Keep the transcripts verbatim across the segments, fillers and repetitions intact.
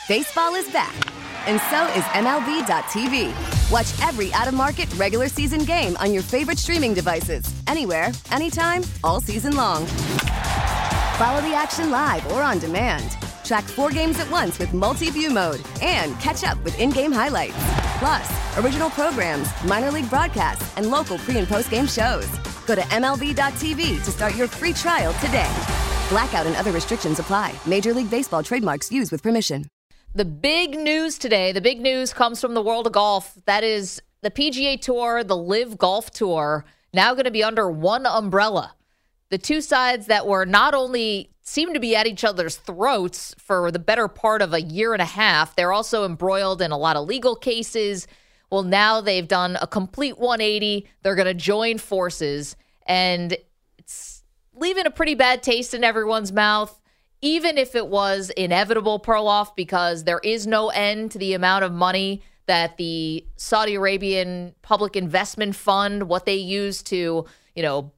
Baseball is back, and so is M L B dot T V. Watch every out-of-market regular season game on your favorite streaming devices, anywhere, anytime, all season long. Follow the action live or on demand. Track four games at once with multi-view mode and catch up with in-game highlights. Plus, original programs, minor league broadcasts, and local pre- and post-game shows. Go to M L B dot T V to start your free trial today. Blackout and other restrictions apply. Major League Baseball trademarks used with permission. The big news today, the big news comes from the world of golf. That is the P G A Tour, the Live Golf Tour, now going to be under one umbrella. The two sides that were not only seem to be at each other's throats for the better part of a year and a half, they're also embroiled in a lot of legal cases. Well, now they've done a complete one eighty. They're going to join forces, and it's leaving a pretty bad taste in everyone's mouth. Even if it was inevitable, Perloff, because there is no end to the amount of money that the Saudi Arabian Public Investment Fund, what they use to, you know,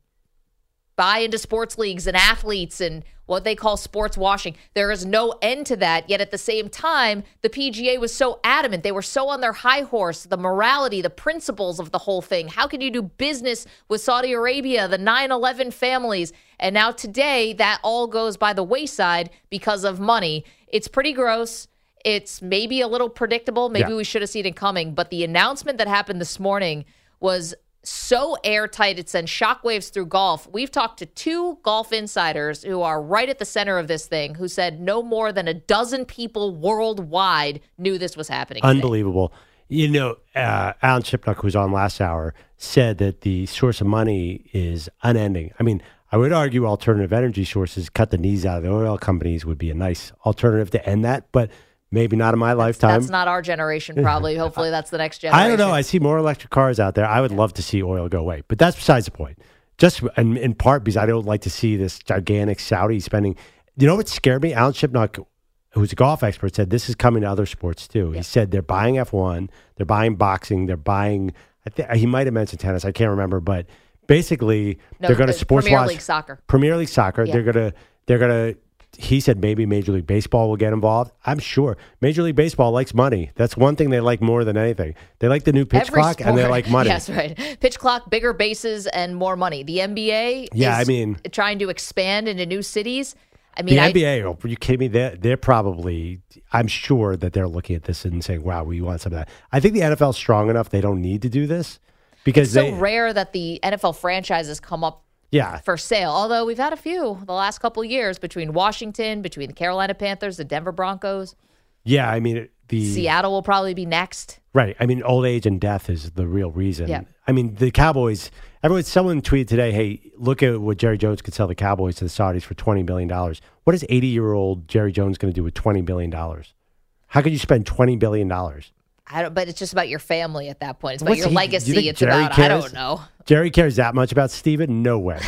buy into sports leagues and athletes and what they call sports washing. There is no end to that. Yet at the same time, the P G A was so adamant. They were so on their high horse, the morality, the principles of the whole thing. How can you do business with Saudi Arabia, the nine eleven families? And now today, that all goes by the wayside because of money. It's pretty gross. It's maybe a little predictable. Maybe yeah. we should have seen it coming. But the announcement that happened this morning was so airtight, it sends shockwaves through golf. We've talked to two golf insiders who are right at the center of this thing, who said no more than a dozen people worldwide knew this was happening. Unbelievable. Today. You know, uh, Alan Shipnuck, who was on last hour, said that the source of money is unending. I mean, I would argue alternative energy sources, cut the knees out of the oil companies, would be a nice alternative to end that, but maybe not in my that's, lifetime. That's not our generation, probably. Hopefully that's the next generation. I don't know. I see more electric cars out there. I would love to see oil go away. But that's besides the point. Just in, in part because I don't like to see this gigantic Saudi spending. You know what scared me? Alan Shipnuck, who's a golf expert, said this is coming to other sports too. Yeah. He said they're buying F one, they're buying boxing, they're buying, I th- he might have mentioned tennis. I can't remember. But basically, no, they're going to sports Premier watch. League Soccer. Premier League Soccer. Yeah. They're going to, they're going to, he said maybe Major League Baseball will get involved. I'm sure. Major League Baseball likes money. That's one thing they like more than anything. They like the new pitch Every clock, sport. and they like money. Yes, right. Pitch clock, bigger bases, and more money. The N B A yeah, is I mean, trying to expand into new cities. I mean, the I, N B A, are you kidding me? They're, they're probably, I'm sure that they're looking at this and saying, wow, we want some of that. I think the N F L is strong enough. They don't need to do this. Because it's so they, rare that the N F L franchises come up yeah. for sale. Although we've had a few the last couple of years between Washington, between the Carolina Panthers, the Denver Broncos. Yeah, I mean, the Seattle will probably be next. Right. I mean, old age and death is the real reason. Yeah. I mean, the Cowboys, everyone, someone tweeted today, hey, look at what Jerry Jones could sell the Cowboys to the Saudis for twenty billion dollars. What is eighty-year-old Jerry Jones going to do with twenty billion dollars? How could you spend twenty billion dollars? I don't, but it's just about your family at that point. It's about What's your he, legacy. It's Jerry about, cares? I don't know. Jerry cares that much about Steven? No way.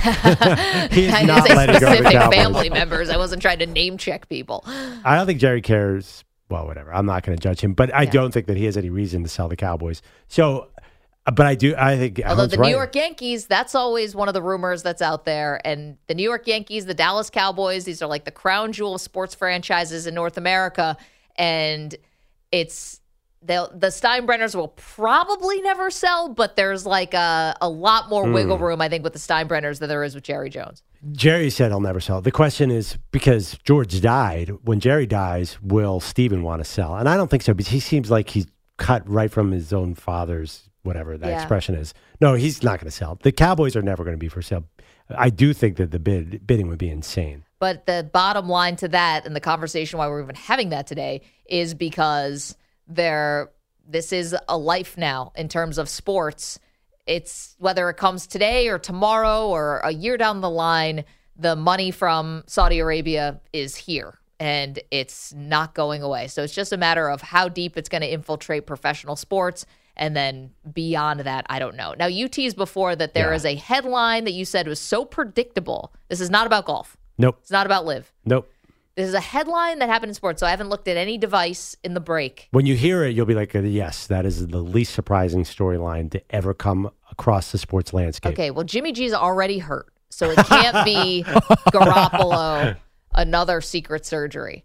He's I not didn't say letting go of the specific Cowboys. family members. I wasn't trying to name check people. I don't think Jerry cares. Well, whatever. I'm not going to judge him, but I yeah. don't think that he has any reason to sell the Cowboys. So, but I do. I think. Although Alan's the right. New York Yankees, that's always one of the rumors that's out there. And the New York Yankees, the Dallas Cowboys, these are like the crown jewel of sports franchises in North America. And it's the Steinbrenners will probably never sell, but there's like a, a lot more mm. wiggle room, I think, with the Steinbrenners than there is with Jerry Jones. Jerry said he'll never sell. The question is, because George died, when Jerry dies, will Steven want to sell? And I don't think so, because he seems like he's cut right from his own father's, whatever that yeah. expression is. No, he's not going to sell. The Cowboys are never going to be for sale. I do think that the bid bidding would be insane. But the bottom line to that, and the conversation why we're even having that today, is because there, this is a life now in terms of sports. It's whether it comes today or tomorrow or a year down the line, the money from Saudi Arabia is here and it's not going away. So it's just a matter of how deep it's going to infiltrate professional sports. And then beyond that, I don't know. Now, you teased before that there yeah. is a headline that you said was so predictable. This is not about golf. Nope. It's not about live. Nope. This is a headline that happened in sports, so I haven't looked at any device in the break. When you hear it, you'll be like, yes, that is the least surprising storyline to ever come across the sports landscape. Okay, well, Jimmy G's already hurt, so it can't be Garoppolo, another secret surgery.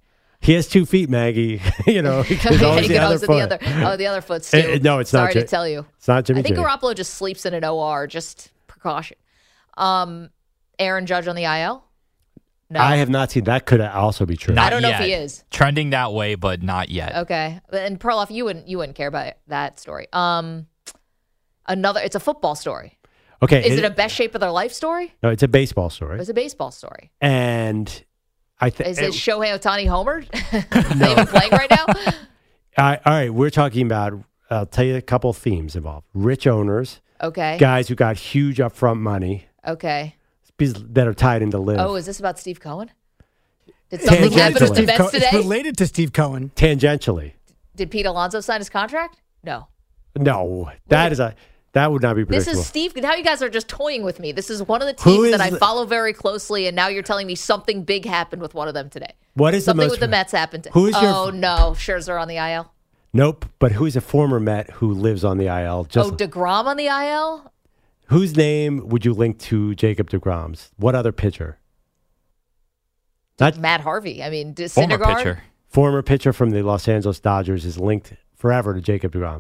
He has two feet, Maggie. you know, there's always the other the foot. other, oh, the other foot's too. Uh, no, it's Sorry not. to J- tell you. It's not Jimmy I think G. Garoppolo just sleeps in an O R. Just precaution. Um, Aaron Judge on the I L? No. I have not seen that. Could also be true. Not I don't know yet. if he is. Trending that way, but not yet. Okay. And Perloff, you wouldn't you wouldn't care about that story. Um, another. It's a football story. Okay. Is it a best shape of their life story? No, it's a baseball story. It's a baseball story. And I think Is it Shohei Ohtani homered? Not even playing right now? all right, we're talking about. I'll tell you a couple themes involved: rich owners, Okay. guys who got huge upfront money Okay. that are tied into live. Oh, is this about Steve Cohen? Did something happen with the Steve Mets Co- today? It's related to Steve Cohen. Tangentially, Did Pete Alonso sign his contract? No. no, that is a that would not be This predictable. is Steve. Now you guys are just toying with me. This is one of the Who teams that is I the- follow very closely, and now you're telling me something big happened with one of them today. What is the something most- with the Mets happened? To, Who is your- Oh no, Scherzer on the I L. Nope, but who's a former Met who lives on the I L? Just Oh, DeGrom on the I L. whose name would you link to Jacob deGrom's? What other pitcher? Not Matt Harvey. I mean, did Former Syndergaard? pitcher. former pitcher from the Los Angeles Dodgers is linked forever to Jacob deGrom.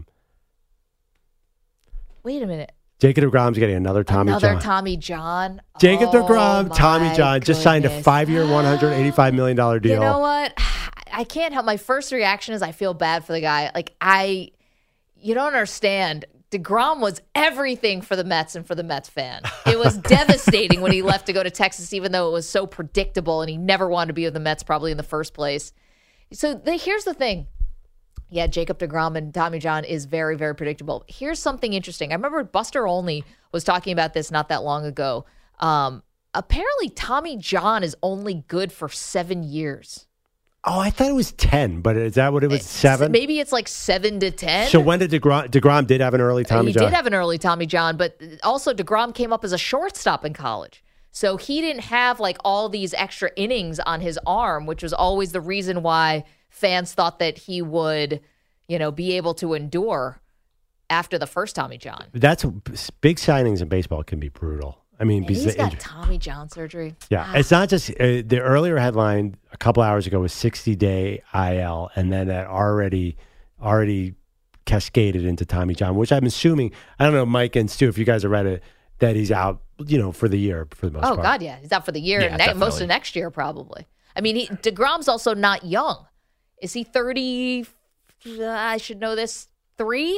Wait a minute. Jacob deGrom's getting another Tommy Another John. Tommy John. Jacob Oh, deGrom, Tommy my John just signed a goodness. five-year, one hundred eighty-five million dollars deal. You know what? I can't help. My first reaction is I feel bad for the guy. Like I, you don't understand. DeGrom was everything for the Mets and for the Mets fan. It was devastating when he left to go to Texas, even though it was so predictable and he never wanted to be with the Mets probably in the first place. So the, here's the thing. Yeah, Jacob deGrom and Tommy John is very, very predictable. Here's something interesting. I remember Buster Olney was talking about this not that long ago. Um, apparently, Tommy John is only good for seven years. Oh, I thought it was ten, but is that what it was? Seven? Maybe it's like seven to ten. So when did DeGrom, DeGrom did have an early Tommy he John? did have an early Tommy John, but also DeGrom came up as a shortstop in college. So he didn't have like all these extra innings on his arm, which was always the reason why fans thought that he would, you know, be able to endure after the first Tommy John. That's big signings in baseball can be brutal. I mean, And because he's the got inj- Tommy John surgery. yeah, Ah. it's not just uh, the earlier headline a couple hours ago was sixty day I L, and then that already already cascaded into Tommy John, which I'm assuming. I don't know, Mike and Stu, if you guys have read it, that he's out, you know, for the year for the most Oh part. God, yeah, he's out for the year, Yeah, ne- most definitely. of next year probably. I mean, he, DeGrom's also not young. Is he thirty? Uh, I should know this. Three?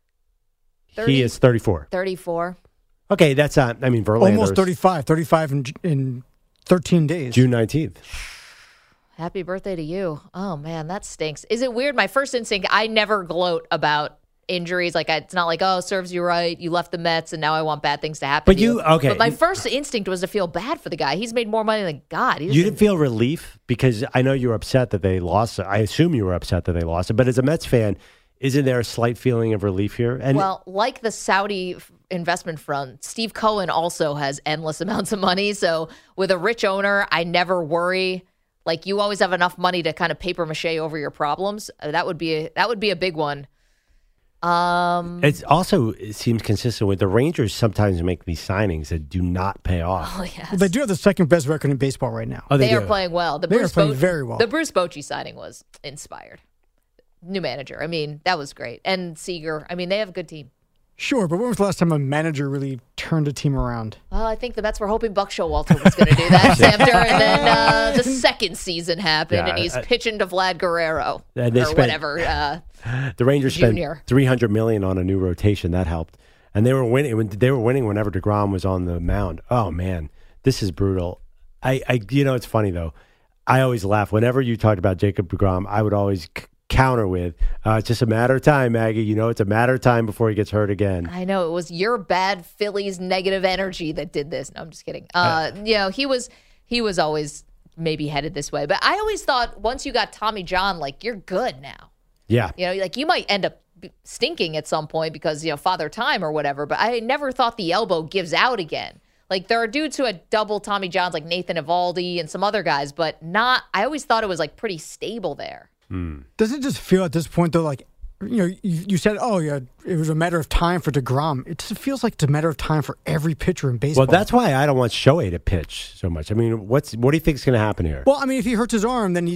He is thirty-four. thirty-four. Okay, that's not. I mean, Verlander's Almost thirty-five. thirty-five in, in thirteen days. June nineteenth. Happy birthday to you. Oh, man, that stinks. Is it weird? My first instinct, I never gloat about injuries. Like, I, it's not like, oh, serves you right. You left the Mets, and now I want bad things to happen But to you- okay. But my first instinct was to feel bad for the guy. He's made more money than God. He You doesn't- didn't feel relief because I know you were upset that they lost. I assume you were upset that they lost it. But as a Mets fan, isn't there a slight feeling of relief here? And Well, like the Saudi f- investment fund, Steve Cohen also has endless amounts of money. So with a rich owner, I never worry. Like you always have enough money to kind of paper mache over your problems. Uh, That would be a, that would be a big one. Um, it's also it seems consistent with the Rangers. Sometimes make these signings that do not pay off. oh yes. Well, they do have the second best record in baseball right now. Oh, They are do. playing well. The They are Bruce playing Bochy- very well. The Bruce Bochy signing was inspired. New manager. I mean, that was great. And Seager. I mean, they have a good team. Sure, but when was the last time a manager really turned a team around? Well, I think the Mets were hoping Buck Showalter was going to do that after, and then uh, the second season happened, Yeah, and he's I- pitching to Vlad Guerrero And they or spent- whatever. Uh, The Rangers spent Junior. three hundred million on a new rotation. That helped, and they were winning. When they were winning whenever DeGrom was on the mound. Oh man, this is brutal. I, I, you know, it's funny though. I always laugh whenever you talked about Jacob DeGrom. I would always c- counter with, uh, "It's just a matter of time, Maggie. You know, it's a matter of time before he gets hurt again." I know it was your bad Phillies negative energy that did this. No, I'm just kidding. Uh, you know, he was he was always maybe headed this way, but I always thought once you got Tommy John, like you're good now. Yeah, You know, like you might end up b- stinking at some point because, you know, father time or whatever, but I never thought the elbow gives out again. Like there are dudes who had double Tommy Johns like Nathan Eovaldi and some other guys, but not, I always thought it was like pretty stable there. Does it just feel at this point, though, like, you know, you, you said, oh, yeah, it was a matter of time for DeGrom. It just feels like it's a matter of time for every pitcher in baseball. well, that's why I don't want Shohei to pitch so much. I mean, what's what do you think is going to happen here? Well, I mean, if he hurts his arm, then he just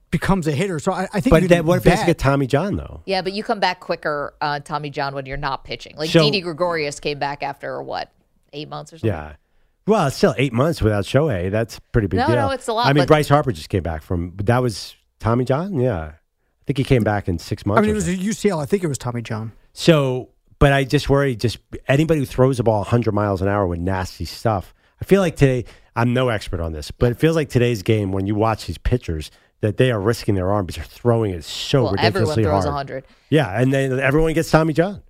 becomes a hitter. So I, I think. But if that, what if they bat, get Tommy John though? Yeah, but you come back quicker, uh, Tommy John, when you're not pitching. Like So- Didi Gregorius came back after what, eight months or something. Yeah. Well, it's still eight months without Shohei. That's a pretty big No, deal. no, it's a lot, I mean, but- Bryce Harper just came back from. But that was Tommy John. Yeah, I think he came back in six months. I mean, or it was a something. U C L. I think it was Tommy John. So, but I just worry. Just anybody who throws the ball one hundred miles an hour with nasty stuff. I feel like today. I'm no expert on this, but it feels like today's game when you watch these pitchers that they are risking their arm because they're throwing it so Well, everyone ridiculously throws hard. one hundred. Yeah, and then everyone gets Tommy John.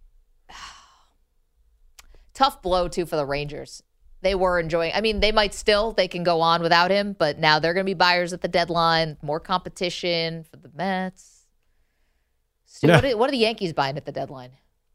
Tough blow, too, for the Rangers. They were enjoying. I mean, they might still. They can go on without him, but now they're going to be buyers at the deadline. More competition for the Mets. Stu, Yeah. what, are, what are the Yankees buying at the deadline?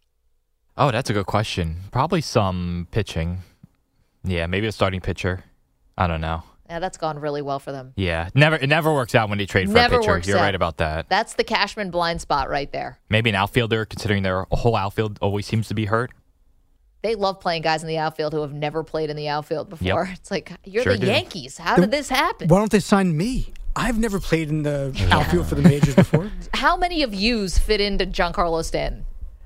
Oh, that's a good question. Probably some pitching. Yeah, maybe a starting pitcher. I don't know. Yeah, that's gone really well for them. Yeah, never. It never works out when they trade for Never a pitcher. works You're out. right about that. That's the Cashman blind spot right there. Maybe an outfielder, considering their whole outfield always seems to be hurt. They love playing guys in the outfield who have never played in the outfield before. Yep. It's like, you're Sure the do. Yankees. How did this happen? Why don't they sign me? I've never played in the outfield for the majors before. How many of yous fit into Giancarlo Stanton?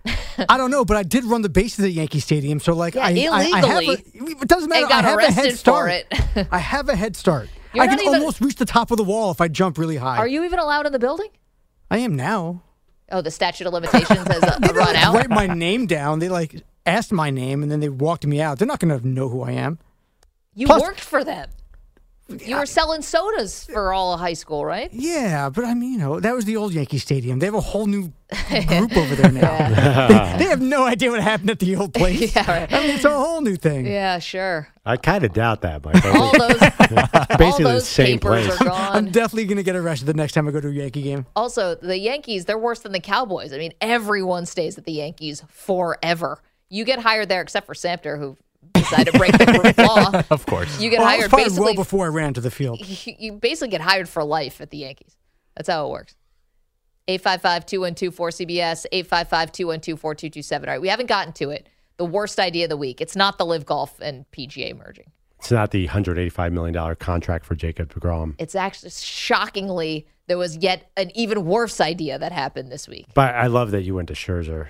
I don't know, but I did run the bases at Yankee Stadium, so like Yeah, I, I, I have illegally. a, it doesn't matter. And got I have a arrested head for start. it. I have a head start. You're I not can even- almost reach the top of the wall if I jump really high. Are you even allowed in the building? I am now. Oh, the statute of limitations has uh, They didn't run out? write my name down. They like asked my name and then they walked me out. They're not going to know who I am. You Plus- worked for them. You were selling sodas for all of high school, right? Yeah, but I mean, you know, that was the old Yankee Stadium. They have a whole new group over there now. they, they have no idea what happened at the old place. Yeah, right. I mean, it's a whole new thing. Yeah, sure. I kind of doubt that, Mike. I All think those, all basically the those same papers place. are gone. I'm definitely going to get arrested the next time I go to a Yankee game. Also, the Yankees, they're worse than the Cowboys. I mean, everyone stays at the Yankees forever. You get hired there, except for Samter, who decided to break the law. Of course. You get Well, I was hired fired basically. well before I ran to the field. you you basically get hired for life at the Yankees. That's how it works. eight five five, two one two, four C B S, eight five five, two one two, four two two seven. All right, we haven't gotten to it. The worst idea of the week. It's not the Live Golf and P G A merging. It's not the one hundred eighty-five million dollars contract for Jacob deGrom. It's actually, shockingly, there was yet an even worse idea that happened this week. But I love that you went to Scherzer.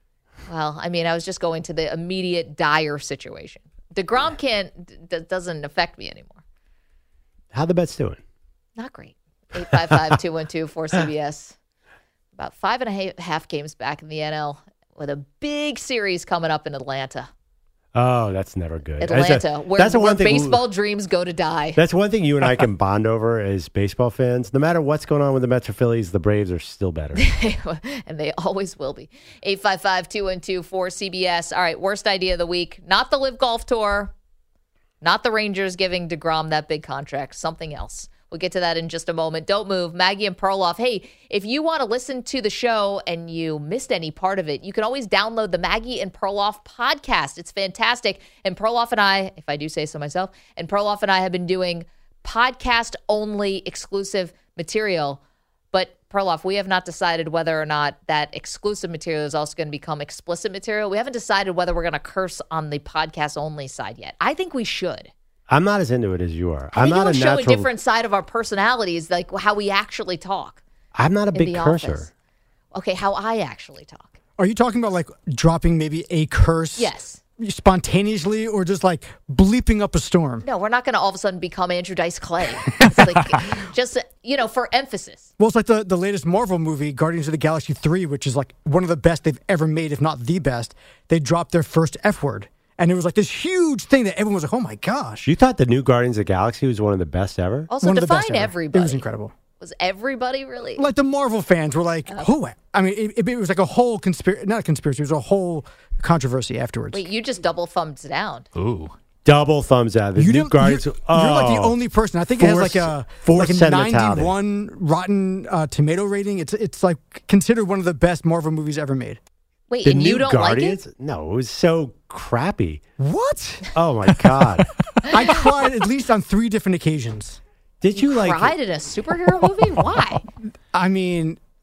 Well, I mean, I was just going to the immediate dire situation. DeGrom can't, d- doesn't affect me anymore. How the Mets doing? Not great. eight five five, two one two, four C B S. About five and a ha- half games back in the N L with a big series coming up in Atlanta. Oh, that's never good. Atlanta, that's a, where, that's the where one thing, baseball dreams go to die. That's one thing you and I can bond over as baseball fans. No matter what's going on with the Mets or Phillies, the Braves are still better. And they always will be. eight five five, two one two, four C B S. All right, worst idea of the week. Not the Live Golf Tour. Not the Rangers giving DeGrom that big contract. Something else. We'll get to that in just a moment. Don't move. Maggie and Perloff. Hey, if you want to listen to the show and you missed any part of it, you can always download the Maggie and Perloff podcast. It's fantastic. And Perloff and I, if I do say so myself, and Perloff and I have been doing podcast-only exclusive material. But Perloff, we have not decided whether or not that exclusive material is also going to become explicit material. We haven't decided whether we're going to curse on the podcast-only side yet. I think we should. I'm not as into it as you are. I I'm think not it'll a show natural. a different side of our personalities, like how we actually talk. I'm not a in big the cursor. office. Okay, how I actually talk. Are you talking about like dropping maybe a curse? Yes. Spontaneously or just like bleeping up a storm? No, we're not going to all of a sudden become Andrew Dice Clay. It's like just, you know, for emphasis. Well, it's like the, the latest Marvel movie, Guardians of the Galaxy three, which is like one of the best they've ever made, if not the best. They dropped their first F word. And it was like this huge thing that everyone was like, oh my gosh. You thought the new Guardians of the Galaxy was one of the best ever? Also, One of the define best ever. everybody. It was incredible. Was everybody really? Like the Marvel fans were like, who? I mean, it, it was like a whole conspiracy, not a conspiracy, it was a whole controversy afterwards. Wait, you just double thumbs down. Ooh. Double thumbs out. The You new didn't- Guardians. You're, oh, you're like the only person. I think it has like Force- a force like a sentimentality. ninety-one Rotten uh, Tomato rating. It's it's like considered one of the best Marvel movies ever made. Wait, The and new you don't Guardians? like it? No, it was so crappy. What? Oh my god! I cried at least on three different occasions. Did you, like? Cried in a superhero movie? Why? I mean,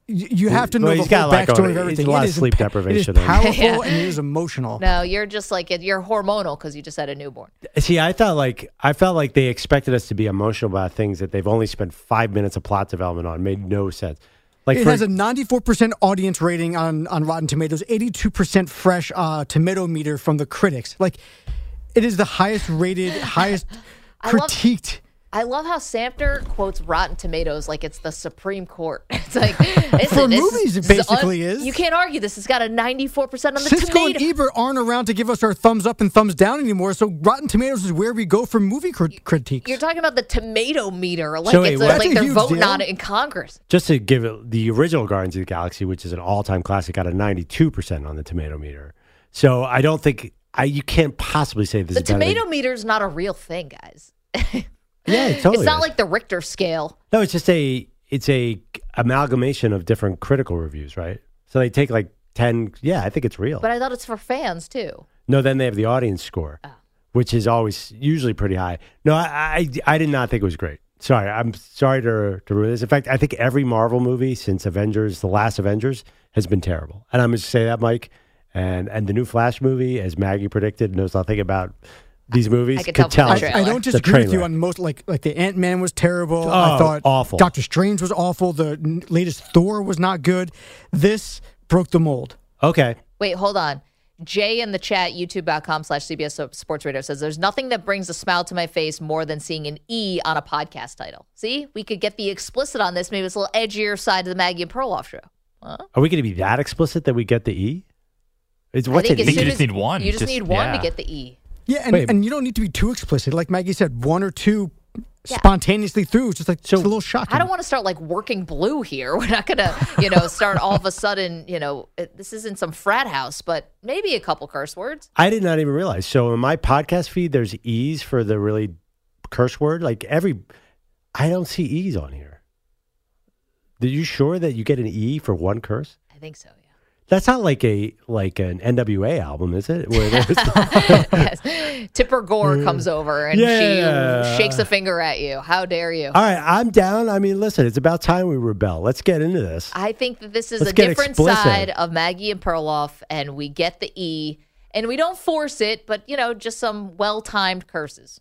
y- you have to know Well, the he's got whole a lot going backstory on. of He's everything. a lot It of is sleep impa- deprivation It is there. powerful Yeah. and it is emotional. No, you're just like you're hormonal because you just had a newborn. See, I thought like I felt like they expected us to be emotional about things that they've only spent five minutes of plot development on. It made no sense. Like It for, has a ninety-four percent audience rating on, on Rotten Tomatoes, eighty-two percent fresh uh, tomato meter from the critics. Like, it is the highest rated, highest I love- critiqued. I love how Samter quotes Rotten Tomatoes like it's the Supreme Court. It's like listen, For this movies, is- it this is basically is. You can't argue. This has got a ninety-four percent on the Cisco tomato. and Ebert aren't around to give us our thumbs up and thumbs down anymore, so Rotten Tomatoes is where we go for movie crit- critiques. You're talking about the tomato meter, like So wait, it's what- a, That's like a they're huge voting deal. on it in Congress. just to give it the original Guardians of the Galaxy, which is an all-time classic, got a ninety-two percent on the tomato meter. So I don't think I you can't possibly say this The is better than- tomato meter is not a real thing, guys. Yeah, it totally It's not is. like the Richter scale. No, it's just a it's a amalgamation of different critical reviews, right? So they take like ten. Yeah, I think it's real. But I thought it's for fans too. No, then they have the audience score, which is always usually pretty high. No, I, I I did not think it was great. Sorry, I'm sorry to to ruin this. In fact, I think every Marvel movie since Avengers, the last Avengers, has been terrible. And I'm going to say that, Mike. And and the new Flash movie, as Maggie predicted, knows nothing about these movies. I could tell from the it's- trailer. I don't it's a disagree with train you wreck. on most. Like like the Ant Man was terrible. Oh, I thought awful. Doctor Strange was awful. The n- latest Thor was not good. This broke the mold. Okay. Wait, hold on. Jay in the chat, youtube.com slash CBS Sports Radio says, there's nothing that brings a smile to my face more than seeing an E on a podcast title. See, we could get the explicit on this. Maybe it's a little edgier side of the Maggie and Perloff show. Huh? Are we going to be that explicit that we get the E? It's, what's I think an as think E? you soon just as- need one. You just, Just- need one yeah. to get the E. Yeah, and, Wait. and you don't need to be too explicit. Like Maggie said, one or two Yeah. spontaneously through. It's just like So- it's a little shocking. I don't want to start like working blue here. We're not going to, you know, start all of a sudden, you know, it, this isn't some frat house, but maybe a couple curse words. I did not even realize. So in my podcast feed, there's E's for the really curse word. Like every, I don't see E's on here. Are you sure that you get an E for one curse? I think so, yeah. That's not like a like an N W A album, is it? Where there's Yes. Tipper Gore comes over and Yeah. she shakes a finger at you. How dare you? all right, I'm down. I mean, listen, it's about time we rebel. Let's get into this. I think that this is Let's a get different explicit. side of Maggie and Perloff, and we get the E, and we don't force it, but, you know, just some well-timed curses.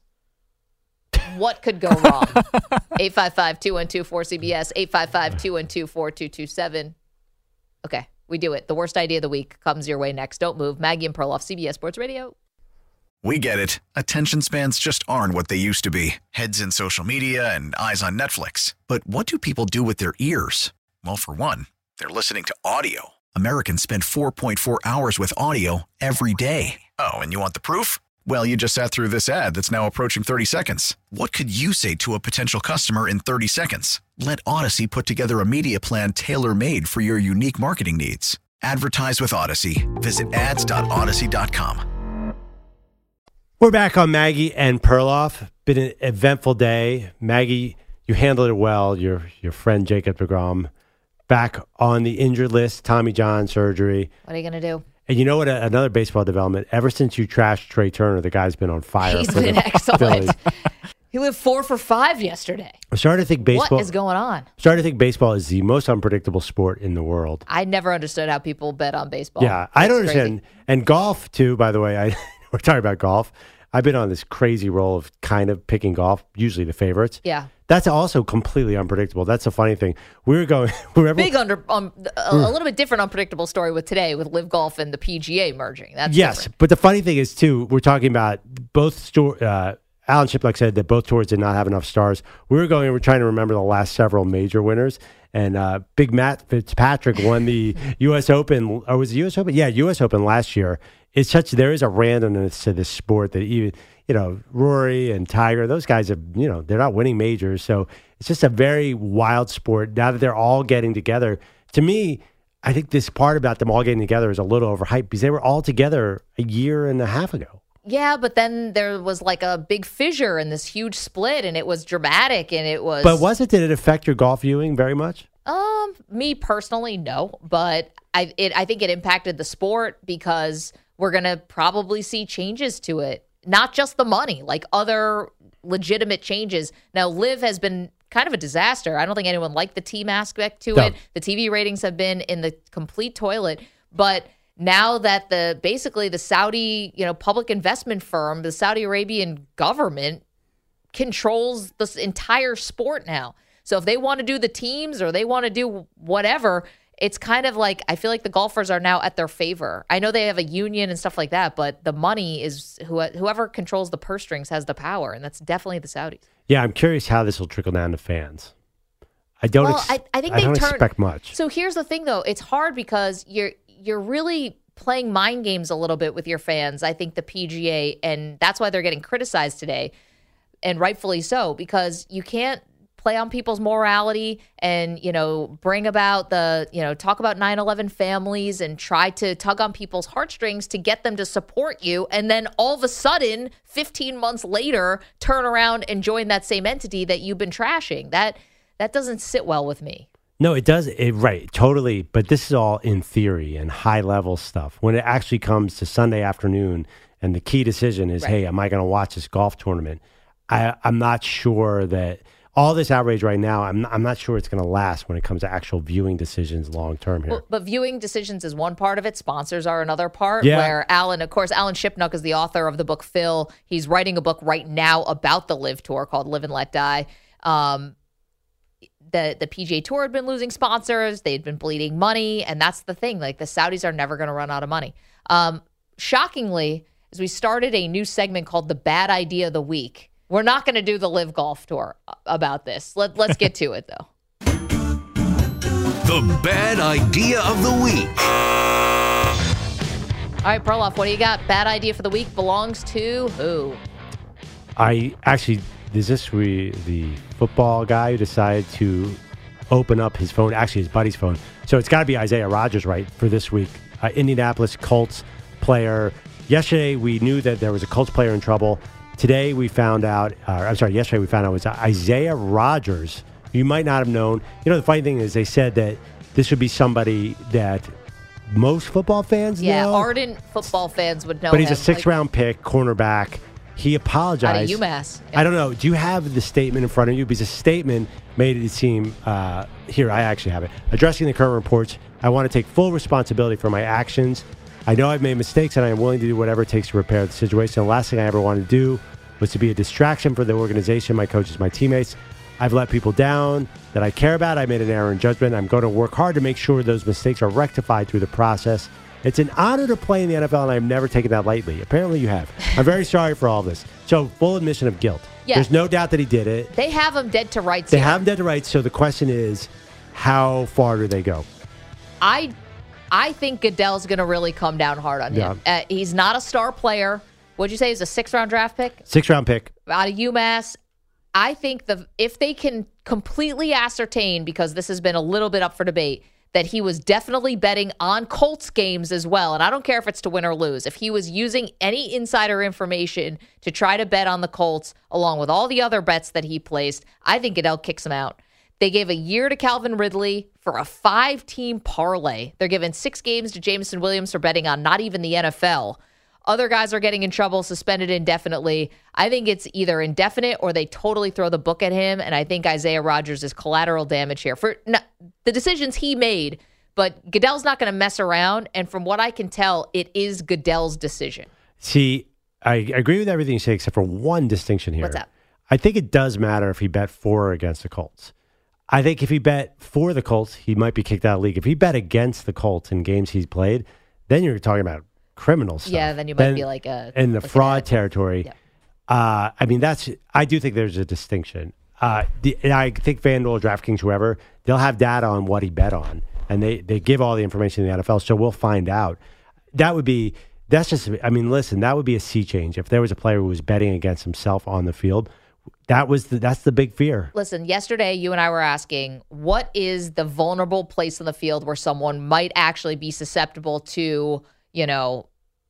What could go wrong? eight five five, two one two, four C B S, eight five five, two one two, four two two seven. Okay, we do it. The worst idea of the week comes your way next. Don't move. Maggie and Perloff, C B S Sports Radio. We get it. Attention spans just aren't what they used to be. Heads in social media and eyes on Netflix. But what do people do with their ears? Well, for one, they're listening to audio. Americans spend four point four hours with audio every day. Oh, and you want the proof? Well, you just sat through this ad that's now approaching thirty seconds. What could you say to a potential customer in thirty seconds? Let Odyssey put together a media plan tailor-made for your unique marketing needs. Advertise with Odyssey. Visit ads dot odyssey dot com. We're back on Maggie and Perloff. Been an eventful day. Maggie, you handled it well. Your your friend Jacob deGrom back on the injured list. Tommy John surgery. What are you going to do? And you know what? Another baseball development. Ever since you trashed Trey Turner, the guy's been on fire. He's for been the excellent. Phillies. He went four for five yesterday. I'm starting to think baseball. What is going on? starting to think baseball is the most unpredictable sport in the world. I never understood how people bet on baseball. Yeah, I don't That's crazy. understand. And golf too. By the way, I we're talking about golf. I've been on this crazy roll of kind of picking golf, usually the favorites. Yeah. That's also completely unpredictable. That's the funny thing. We were going. Remember, Big under um, a, a little bit different unpredictable story with today with Live Golf and the P G A merging. That's yes, different. but the funny thing is too. We're talking about both. Sto- uh, Alan Shiplock said that both tours did not have enough stars. We were going. We're trying to remember the last several major winners. And uh, Big Matt Fitzpatrick won the U S Open. Or was it U S Open? Yeah, U S Open last year. It's such there is a randomness to this sport that even you know Rory and Tiger, those guys have you know they're not winning majors, so it's just a very wild sport. Now that they're all getting together, to me, I think this part about them all getting together is a little overhyped because they were all together a year and a half ago. Yeah, but then there was like a big fissure and this huge split, and it was dramatic, and it was. But was it? Did it affect your golf viewing very much? Um, me personally, no, but I it I think it impacted the sport because we're gonna probably see changes to it, not just the money, like other legitimate changes. Now, Liv has been kind of a disaster. I don't think anyone liked the team aspect to No. it. The T V ratings have been in the complete toilet. But now that the basically the Saudi, you know, public investment firm, the Saudi Arabian government controls this entire sport now. So if they want to do the teams or they want to do whatever, it's kind of like I feel like the golfers are now at their favor. I know they have a union and stuff like that, but the money is who, whoever controls the purse strings has the power, and that's definitely the Saudis. Yeah, I'm curious how this will trickle down to fans. I don't. Well, ex- I, I think I they don't turn, expect much. So here's the thing, though. It's hard because you're you're really playing mind games a little bit with your fans. I think the P G A, and that's why they're getting criticized today, and rightfully so, because you can't play on people's morality and, you know, bring about the, you know, talk about nine eleven families and try to tug on people's heartstrings to get them to support you. And then all of a sudden, fifteen months later, turn around and join that same entity that you've been trashing. That that doesn't sit well with me. No, it does. It, right, totally. But this is all in theory and high level stuff. When it actually comes to Sunday afternoon and the key decision is, Right. hey, am I going to watch this golf tournament? I, I'm not sure that all this outrage right now, I'm, I'm not sure it's going to last when it comes to actual viewing decisions long term here. Well, but viewing decisions is one part of it. Sponsors are another part. Yeah. Where Alan, of course, Alan Shipnuck is the author of the book Phil. He's writing a book right now about the Live Tour called Live and Let Die. Um, the the P G A Tour had been losing sponsors. They'd been bleeding money, and that's the thing. Like the Saudis are never going to run out of money. Um, shockingly, as we started a new segment called the Bad Idea of the Week. We're not going to do the Live Golf Tour about this. Let, let's get to it, though. The Bad Idea of the Week. All right, Perloff, what do you got? Bad idea for the week belongs to who? I actually, is this we, the football guy who decided to open up his phone, actually his buddy's phone. So it's got to be Isaiah Rodgers, right, for this week. Uh, Indianapolis Colts player. Yesterday, we knew that there was a Colts player in trouble. Today, we found out, uh, I'm sorry, yesterday we found out it was Isaiah Rodgers. You might not have known. You know, the funny thing is they said that this would be somebody that most football fans Yeah, know. ardent football fans would know But he's him. a six-round pick, cornerback. He apologized. Out of UMass. I don't know. Do you have the statement in front of you? Because the statement made it seem, uh, here, I actually have it. Addressing the current reports, I want to take full responsibility for my actions. I know I've made mistakes, and I am willing to do whatever it takes to repair the situation. The last thing I ever wanted to do was to be a distraction for the organization, my coaches, my teammates. I've let people down that I care about. I made an error in judgment. I'm going to work hard to make sure those mistakes are rectified through the process. It's an honor to play in the N F L, and I've never taken that lightly. Apparently you have. I'm very sorry for all this. So full admission of guilt. Yeah. There's no doubt that he did it. They have him dead to rights. They here. have him dead to rights. So the question is, how far do they go? I, I think Goodell's going to really come down hard on him. Yeah. Uh, he's not a star player. What'd you say? He's a six-round draft pick Six-round pick. out of UMass. I think the if they can completely ascertain, because this has been a little bit up for debate, that he was definitely betting on Colts games as well. And I don't care if it's to win or lose. If he was using any insider information to try to bet on the Colts, along with all the other bets that he placed, I think Goodell kicks him out. They gave a year to Calvin Ridley for a five-team parlay. They're giving six games to Jameson Williams for betting on not even the N F L. Other guys are getting in trouble, suspended indefinitely. I think it's either indefinite or they totally throw the book at him, and I think Isaiah Rodgers is collateral damage here for no, the decisions he made. But Goodell's not going to mess around, and from what I can tell, it is Goodell's decision. See, I agree with everything you say except for one distinction here. What's that? I think it does matter if he bet for or against the Colts. I think if he bet for the Colts, he might be kicked out of the league. If he bet against the Colts in games he's played, then you're talking about criminal stuff. Yeah, then you might be like a in the like fraud a- territory. Yeah. Uh, I mean, that's. I do think there's a distinction. Uh, the, and I think FanDuel, DraftKings, whoever, they'll have data on what he bet on, and they they give all the information in the N F L, so we'll find out. That would be. That's just. I mean, listen, that would be a sea change if there was a player who was betting against himself on the field. That was the, that's the big fear. Listen, yesterday you and I were asking, what is the vulnerable place on the field where someone might actually be susceptible to, you know,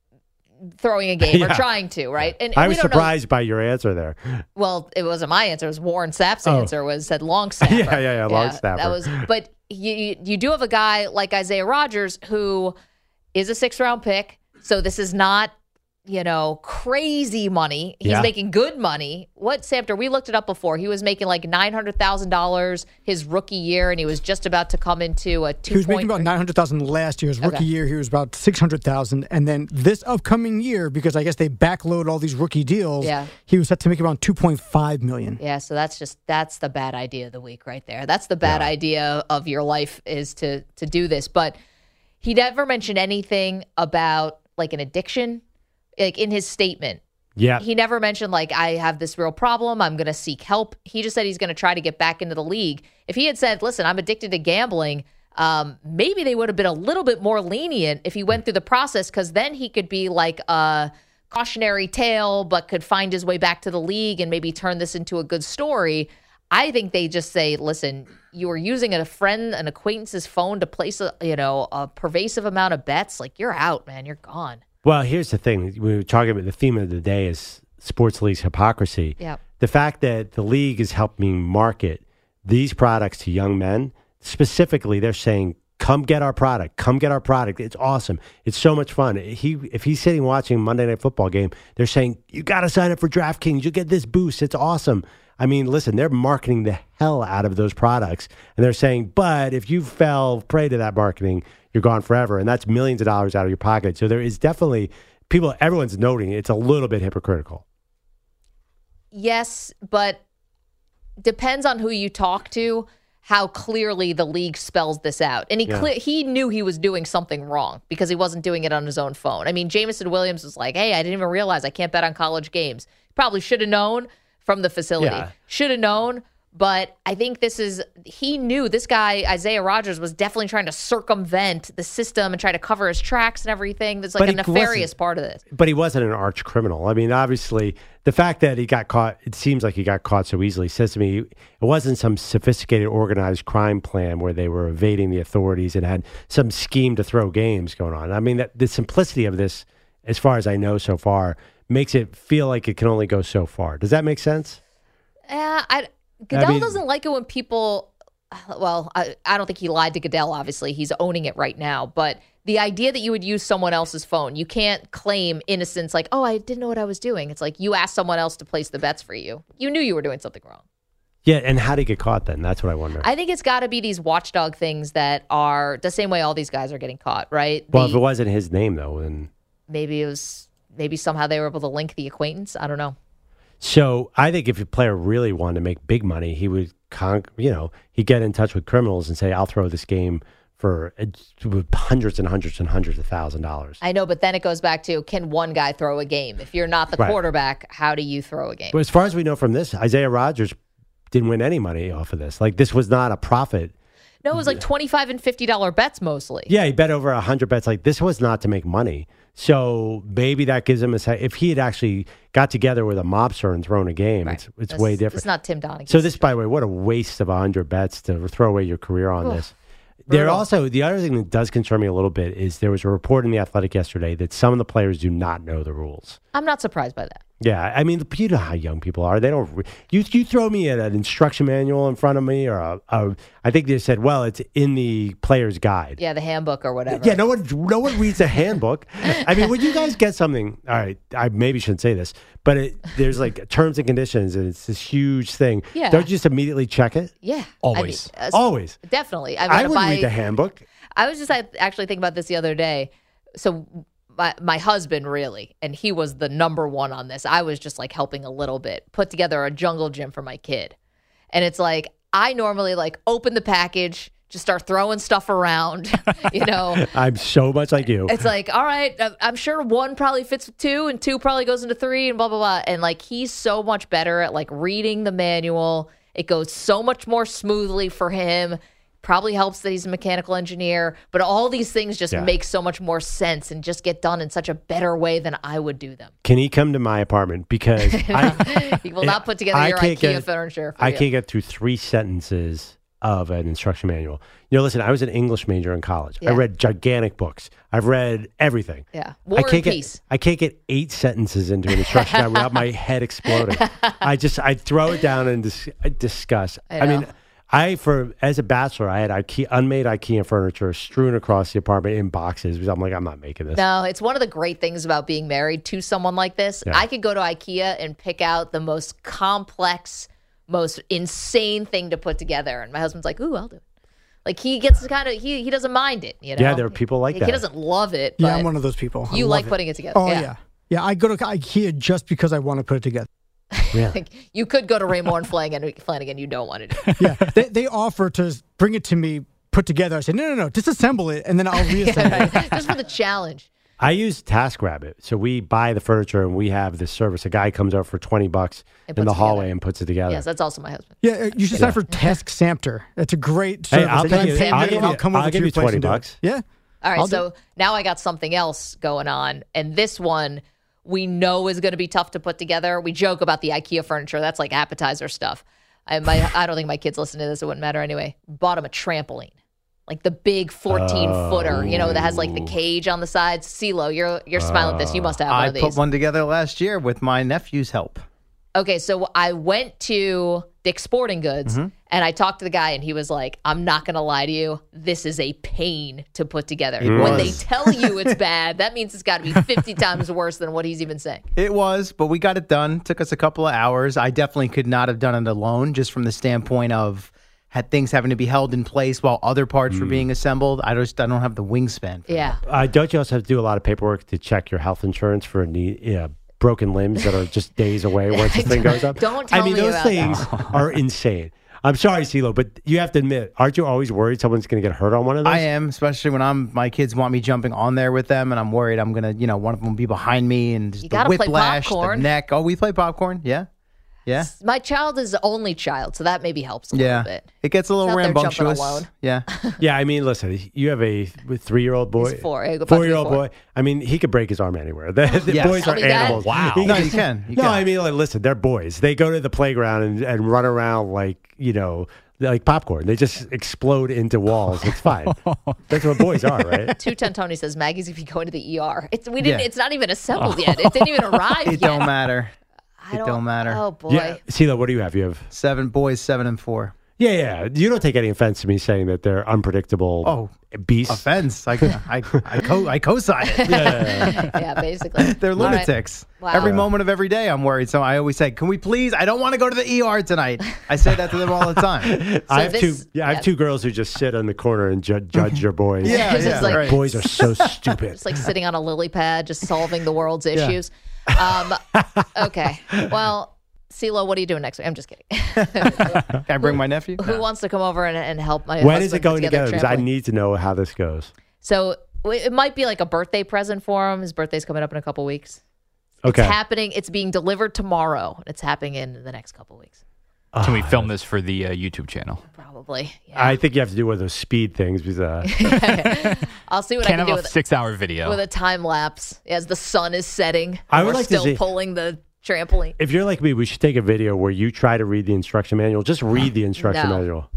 throwing a game Yeah. or trying to, right? And, and I we was don't know- surprised by your answer there. Well, it wasn't my answer. It was Warren Sapp's Oh. answer. Was said long snapper. Yeah, yeah, yeah, long snapper. That was, but you, you you do have a guy like Isaiah Rodgers who is a six round pick. So this is not you know, crazy money. He's Yeah. making good money. What, Samter, we looked it up before. He was making like nine hundred thousand dollars his rookie year, and he was just about to come into a two. He was making about nine hundred thousand dollars last year. His rookie Okay. year, he was about six hundred thousand dollars. And then this upcoming year, because I guess they backload all these rookie deals, Yeah. he was set to make around two point five million dollars. Yeah, so that's just that's the bad idea of the week right there. That's the bad Yeah. idea of your life is to to do this. But he never mentioned anything about like an addiction, like in his statement. Yeah. He never mentioned like I have this real problem, I'm going to seek help. He just said he's going to try to get back into the league. If he had said, "Listen, I'm addicted to gambling," um, maybe they would have been a little bit more lenient if he went through the process, because then he could be like a cautionary tale, but could find his way back to the league and maybe turn this into a good story. I think they just say, "Listen, you were using a friend, an acquaintance's phone to place a you know a pervasive amount of bets. Like you're out, man. You're gone." Well, here's the thing. We were talking about the theme of the day is sports leagues hypocrisy. Yeah. The fact that the league is helping market these products to young men, specifically, they're saying, come get our product. Come get our product. It's awesome. It's so much fun. He, if he's sitting watching a Monday Night Football game, they're saying, you got to sign up for DraftKings. You'll get this boost. It's awesome. I mean, listen, they're marketing the hell out of those products. And they're saying, but if you fell prey to that marketing, you're gone forever. And that's millions of dollars out of your pocket. So there is definitely people, everyone's noting it's a little bit hypocritical. Yes, but depends on who you talk to, how clearly the league spells this out. And he Yeah. cle- he knew he was doing something wrong because he wasn't doing it on his own phone. I mean, Jameson Williams was like, hey, I didn't even realize I can't bet on college games. Probably should have known from the facility. Yeah. Should have known. But I think this is, he knew this guy, Isaiah Rodgers, was definitely trying to circumvent the system and try to cover his tracks and everything. There's like But a he nefarious wasn't- part of this. But he wasn't an arch criminal. I mean, obviously, the fact that he got caught, it seems like he got caught so easily, says to me it wasn't some sophisticated, organized crime plan where they were evading the authorities and had some scheme to throw games going on. I mean, that, the simplicity of this, as far as I know so far, makes it feel like it can only go so far. Does that make sense? Yeah, I, Goodell I mean- doesn't like it when people, well, I, I don't think he lied to Goodell, obviously. He's owning it right now. But the idea that you would use someone else's phone, you can't claim innocence like, oh, I didn't know what I was doing. It's like you asked someone else to place the bets for you. You knew you were doing something wrong. Yeah, and how did he get caught then? That's what I wonder. I think it's got to be these watchdog things that are the same way all these guys are getting caught, right? well, The- if it wasn't his name, though, then... maybe it was, maybe somehow they were able to link the acquaintance. I don't know. So I think if a player really wanted to make big money, he would, con- you know, he'd get in touch with criminals and say, "I'll throw this game for uh, hundreds and hundreds and hundreds of thousand dollars." I know, but then it goes back to, can one guy throw a game? If you're not the Right. quarterback, how do you throw a game? But as far as we know from this, Isaiah Rodgers didn't win any money off of this. Like this was not a profit. No, it was like twenty-five and fifty dollar bets mostly. Yeah, he bet over a hundred bets. Like this was not to make money. So maybe that gives him a say. If he had actually got together with a mobster and thrown a game, Right. it's it's That's- way different. It's not Tim Donaghy. So this, by the way, what a waste of a hundred bets to throw away your career on this. There brutal. also, the other thing that does concern me a little bit is there was a report in The Athletic yesterday that some of the players do not know the rules. I'm not surprised by that. Yeah, I mean, you know how young people are. They don't. re- You you throw me an instruction manual in front of me, or a, a I think they said, well, it's in the player's guide. Yeah, the handbook or whatever. Yeah, no one no one reads a handbook. I mean, when you guys get something, all right, I maybe shouldn't say this, but it, there's like terms and conditions, and it's this huge thing. Yeah. Don't you just immediately check it? Yeah. Always. I mean, uh, Always. Definitely. I, mean, I if wouldn't read the handbook. I was just I actually thinking about this the other day. So my, my husband really, and he was the number one on this. I was just like helping a little bit, put together a jungle gym for my kid. And it's like, I normally like open the package, just start throwing stuff around, you know. I'm so much like you. It's like, all right, I- I'm sure one probably fits with two and two probably goes into three and blah, blah, blah. And like, he's so much better at like reading the manual. It goes so much more smoothly for him. Probably helps that he's a mechanical engineer, but all these things just Yeah. make so much more sense and just get done in such a better way than I would do them. Can he come to my apartment? Because I, He will not put together I your can't IKEA get- furniture for I you. can't get through three sentences of an instruction manual. You know, listen, I was an English major in college. I Yeah. read gigantic books. I've read everything. Yeah. I War can't and get, Peace. I can't get eight sentences into an instruction guide without my head exploding. I just, I throw it down and dis- I discuss. I I, mean, know. I for as a bachelor, I had IKEA, unmade IKEA furniture strewn across the apartment in boxes. I'm like, I'm not making this. No, it's one of the great things about being married to someone like this. Yeah. I could go to IKEA and pick out the most complex, most insane thing to put together, and my husband's like, "Ooh, I'll do it." Like he gets kind of he he doesn't mind it, you know. Yeah, there are people like he, that. He doesn't love it. Yeah, but I'm one of those people. I You love like it. putting it together. Oh yeah. yeah. yeah, I go to IKEA just because I want to put it together. Yeah. Like, you could go to Raymore and Flanagan, Flanagan. You don't want to do it. Yeah, they they offer to bring it to me put together. I say no, no, no, disassemble it, and then I'll reassemble Yeah, it. right. Just for the challenge. I use TaskRabbit. So we buy the furniture and we have this service. A guy comes over for twenty bucks It in puts the it hallway together. and puts it together. Yes, that's also my husband. Yeah, uh, you should sign for Task Samter. That's a great service. Hey, I'll And pay you you- pay I'll me, give and I'll you- come over I'll to give your you place twenty and do it. bucks. Yeah. All right, I'll do so now I got something else going on, and this one we know is going to be tough to put together. We joke about the IKEA furniture; that's like appetizer stuff. I my I don't think my kids listen to this; it wouldn't matter anyway. Bought him a trampoline, like the big fourteen footer, you know, that has like the cage on the sides. CeeLo, you're you're smiling at this. You must have one I of these. put one together last year with my nephew's help. Okay, so I went to Dick's Sporting Goods Mm-hmm. and I talked to the guy, and he was like, I'm not going to lie to you. This is a pain to put together. It when was. they tell you it's bad, that means it's got to be fifty times worse than what he's even saying. It was, but we got it done. Took us a couple of hours. I definitely could not have done it alone, just from the standpoint of had things having to be held in place while other parts were being assembled. I just I don't have the wingspan. For Yeah. Uh, don't you also have to do a lot of paperwork to check your health insurance for knee, yeah, broken limbs that are just days away once the thing goes up? Don't I tell mean, me those about things are insane. I'm sorry, CeeLo, but you have to admit, aren't you always worried someone's going to get hurt on one of those? I am, especially when I'm my kids want me jumping on there with them, and I'm worried I'm gonna, you know, one of them will be behind me, and just You the gotta play whiplash, the popcorn. neck. Oh, we play popcorn. Yeah, yeah, My child is the only child, so that maybe helps a yeah. little bit. It gets a little He's out there jumping rambunctious. alone. Yeah, Yeah, I mean, listen, you have a three-year-old boy. He's four. He'll probably be Four-year-old four. boy. I mean, he could break his arm anywhere. The, the Yes. boys Tell are me that. animals. Wow. He No, can you just- can. You no, can. I mean, like, listen, they're boys. They go to the playground and, and run around like, you know, like popcorn. They just explode into walls. It's fine. That's what boys are, right? two ten Tony says Maggie's if you go into the E R. It's we didn't. Yeah. It's not even assembled yet. It didn't even arrive it yet. don't matter. I It don't matter. Oh boy. Yeah. CeeLo, what do you have? You have Seven boys, seven and four. Yeah, yeah. You don't take any offense to me saying that they're unpredictable Oh, beasts. Offense. I I I, co- I co-sign it. Yeah, basically. They're All right. lunatics. Wow. Every moment of every day, I'm worried. So I always say, "Can we please? I don't want to go to the E R tonight." I say that to them all the time. I have this- two. Yeah, I have yeah. two girls who just sit on the corner and ju- judge your boys. Yeah, It's just yeah, like- right. Boys are so stupid. It's like sitting on a lily pad, just solving the world's issues. Um, okay. Well, CeeLo, what are you doing next week? I'm just kidding. Can I bring my nephew? Who No. wants to come over and, and help my When husband is it put going together a together? Because I trampoline? need to know how this goes. So w- it might be like a birthday present for him. His birthday's coming up in a couple weeks. Okay. It's happening. It's being delivered tomorrow. It's happening in the next couple weeks. Can we film this for the uh, YouTube channel? Probably. Yeah. I think you have to do one of those speed things because uh, I'll see what I Can't can do have a with, six-hour video. with a time lapse as the sun is setting. I and would we're like to still see- pulling the trampoline. if you're like me, we should take a video where you try to read the instruction manual. Just read the instruction No. manual.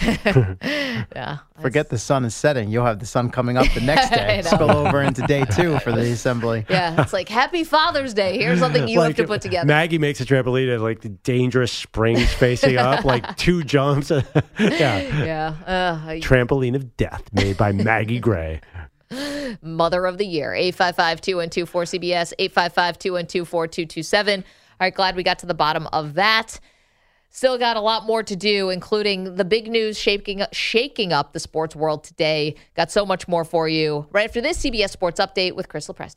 Yeah. Forget the sun is setting. You'll have the sun coming up the next I day. know. Spill over into day two for the assembly. Yeah, it's like Happy Father's Day. Here's something you Like, have to put together. Maggie makes a trampoline and like the dangerous springs facing up, like two jumps. yeah. Yeah, uh, I- Trampoline of death made by Maggie Gray. Mother of the Year. eight five five, two one two, four C B S, eight five five, two one two, four two two seven. All right, glad we got to the bottom of that. Still got a lot more to do, including the big news shaking, shaking up the sports world today. Got so much more for you right after this C B S Sports Update with Chris Lepresti.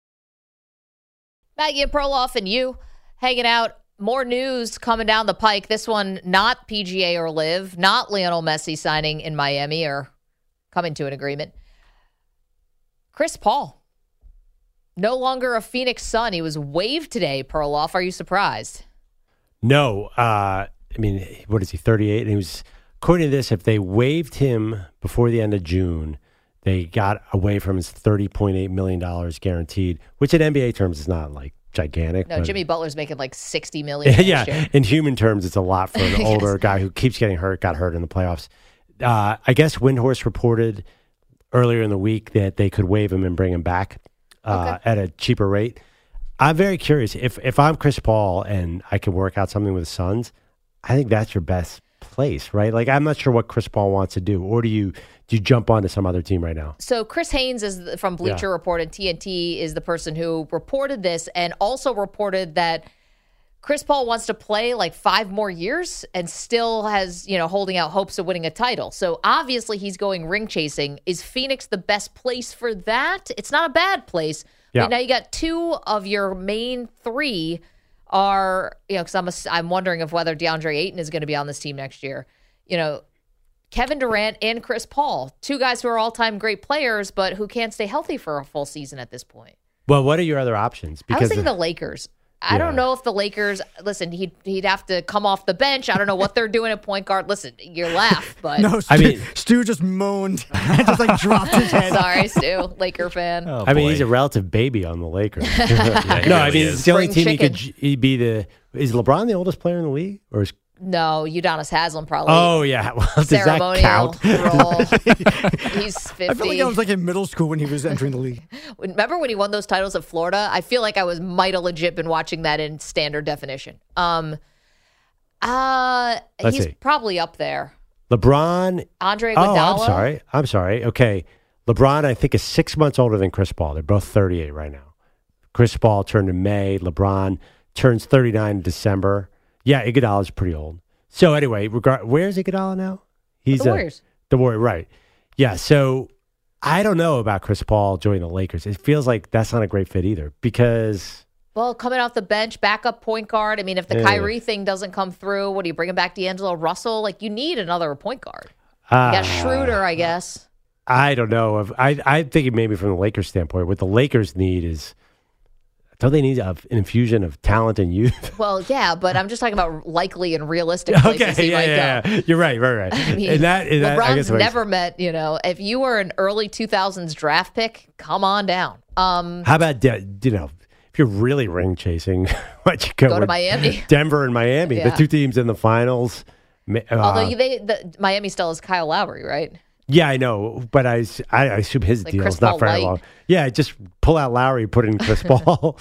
Maggie and Perloff and you hanging out. More news coming down the pike. This one, not P G A or Live, not Lionel Messi signing in Miami or coming to an agreement. Chris Paul, no longer a Phoenix Sun. He was waived today, Perloff. Are you surprised? No, uh, I mean, what is he, thirty-eight? And he was, according to this, if they waived him before the end of June, they got away from his thirty point eight million dollars guaranteed, which in N B A terms is not like gigantic. No, but- Jimmy Butler's making like sixty million dollars yeah, this year. in human terms, it's a lot for an Yes. older guy who keeps getting hurt, got hurt in the playoffs. Uh, I guess Windhorst reported earlier in the week that they could waive him and bring him back uh, at a cheaper rate. I'm very curious. If if I'm Chris Paul and I can work out something with the Suns, I think that's your best place, right? Like, I'm not sure what Chris Paul wants to do. Or do you do you jump onto some other team right now? So Chris Haynes is the- from Bleacher Yeah. Report, and T N T is the person who reported this and also reported that Chris Paul wants to play like five more years and still has, you know, holding out hopes of winning a title. So obviously he's going ring chasing. Is Phoenix the best place for that? It's not a bad place. Yeah. But now you got two of your main three are, you know, because I'm, a, I'm wondering if whether DeAndre Ayton is going to be on this team next year. You know, Kevin Durant and Chris Paul, two guys who are all-time great players, but who can't stay healthy for a full season at this point. Well, what are your other options? I was thinking the Lakers. I Yeah. don't know if the Lakers, listen, he'd, he'd have to come off the bench. I don't know what they're doing at point guard. Listen, you laugh, but No, Stu, I mean- Stu just moaned and just like dropped his head. sorry, Stu, Laker fan. Oh, I mean, boy. he's a relative baby on the Lakers. Yeah, he no, I really mean, is. it's the only Spring team he could chicken. he'd be the. Is LeBron the oldest player in the league, or is? No, Udonis Haslam probably. Oh yeah, well, does that ceremonial count? role. He's fifty. I feel like I was like in middle school when he was entering the league. Remember when he won those titles at Florida? I feel like I was might have legit been watching that in standard definition. Um, uh, Let's he's see. probably up there. LeBron. Andre Oh, Iguodala. I'm sorry. I'm sorry. Okay, LeBron, I think is six months older than Chris Paul. They're both thirty-eight right now. Chris Paul turned in May. LeBron turns thirty-nine in December. Yeah, Iguodala's pretty old. So anyway, regard where's Iguodala now? He's The uh, Warriors. the Warrior, right? Yeah. So I don't know about Chris Paul joining the Lakers. It feels like that's not a great fit either because Well, coming off the bench, backup point guard. I mean, if the Yeah. Kyrie thing doesn't come through, what do you bring him back? D'Angelo Russell? Like, you need another point guard. uh, You got Schroeder, I guess. I don't know. If, I I think maybe from the Lakers standpoint, what the Lakers need is don't they need a, an infusion of talent and youth? Well, yeah, but I'm just talking about likely and realistic places he yeah, might yeah, go. yeah. You're right, right, right. I mean, and that, and that, I LeBron's guess what never met, you know, if you were an early two thousands draft pick, come on down. Um, How about De- you know? If you're really ring chasing, why'd you go, Go to with Miami. Denver and Miami, Yeah. the two teams in the finals. Ma- Uh, although you, they, the, Miami still has Kyle Lowry, right? yeah, I know, but I, s- I- I assume his Like deal Chris is not Paul very light. long. Yeah, just pull out Lowry, put in Chris Paul.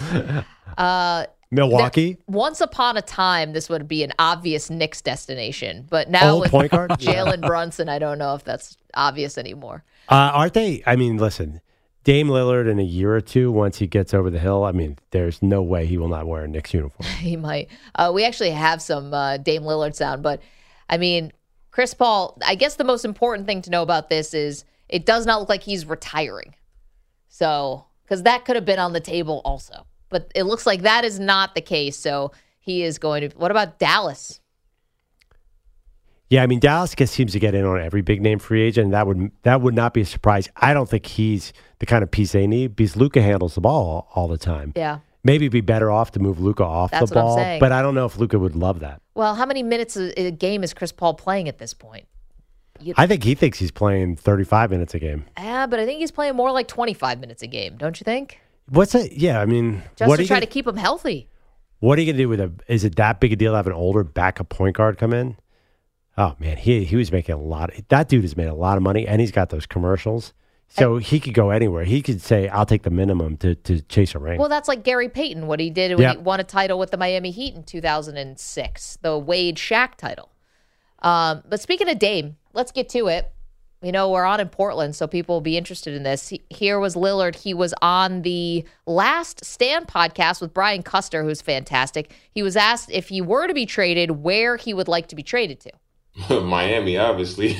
Uh, Milwaukee, Once upon a time, this would be an obvious Knicks destination, but now old with point guard. Jalen Brunson, I don't know if that's obvious anymore. Uh, aren't they? I mean, listen, Dame Lillard in a year or two, once he gets over the hill, I mean, there's no way he will not wear a Knicks uniform. He might. Uh, we actually have some uh, Dame Lillard sound, but I mean, Chris Paul, I guess the most important thing to know about this is it does not look like he's retiring. So, because that could have been on the table also. But it looks like that is not the case. So he is going to. What about Dallas? Yeah, I mean, Dallas gets, seems to get in on every big name free agent. And that would that would not be a surprise. I don't think he's the kind of piece they need because Luka handles the ball all, all the time. Yeah. Maybe it'd be better off to move Luka off That's the what I'm ball, saying. but I don't know if Luka would love that. Well, how many minutes a, a game is Chris Paul playing at this point? You, I think he thinks he's playing thirty-five minutes a game. yeah, but I think he's playing more like twenty-five minutes a game, don't you think? What's it? Yeah, I mean, Just what to are you try gonna, to keep him healthy. what are you gonna do with a? Is it that big a deal to have an older backup point guard come in? Oh man, he he was making a lot. Of, that dude has made a lot of money, and he's got those commercials, so he could go anywhere. He could say, "I'll take the minimum to to chase a ring." Well, that's like Gary Payton, what he did when Yeah. he won a title with the Miami Heat in two thousand six, the Wade Shaq title. Um, but speaking of Dame, let's get to it. You know, we're on in Portland, so people will be interested in this. He, here was Lillard. He was on the Last Stand podcast with Brian Custer, who's fantastic. He was asked if he were to be traded, where he would like to be traded to. Miami, obviously.